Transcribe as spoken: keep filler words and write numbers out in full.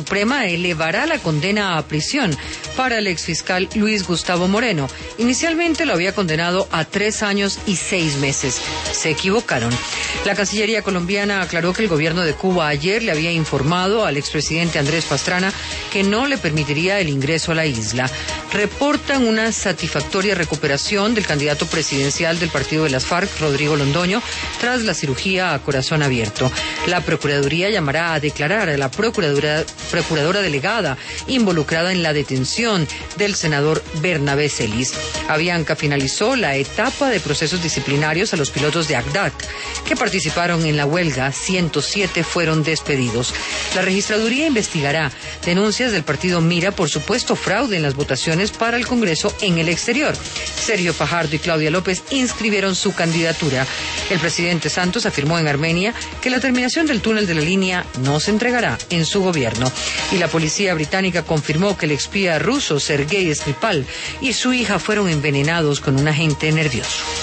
Suprema elevará la condena a prisión para el exfiscal Luis Gustavo Moreno. Inicialmente lo había condenado a tres años y seis meses. Se equivocaron. La Cancillería colombiana aclaró que el gobierno de Cuba ayer le había informado al expresidente Andrés Pastrana que no le permitiría el ingreso a la isla. Reportan una satisfactoria recuperación del candidato presidencial del partido de las FARC, Rodrigo Londoño, tras la cirugía a corazón abierto. La Procuraduría llamará a declarar a la procuradora, procuradora delegada involucrada en la detención del senador Bernabé Celis. Avianca finalizó la etapa de procesos disciplinarios a los pilotos de ACDAC que participaron en la huelga. ciento siete fueron despedidos. La registraduría investigará denuncias del partido Mira por supuesto fraude en las votaciones para el Congreso en el exterior. Sergio Fajardo y Claudia López inscribieron su candidatura. El presidente Santos afirmó en Armenia que la terminación del túnel de la línea no se entregará en su gobierno. Y la policía británica confirmó que el espía ruso Sergei Skripal y su hija fueron envenenados con un agente nervioso.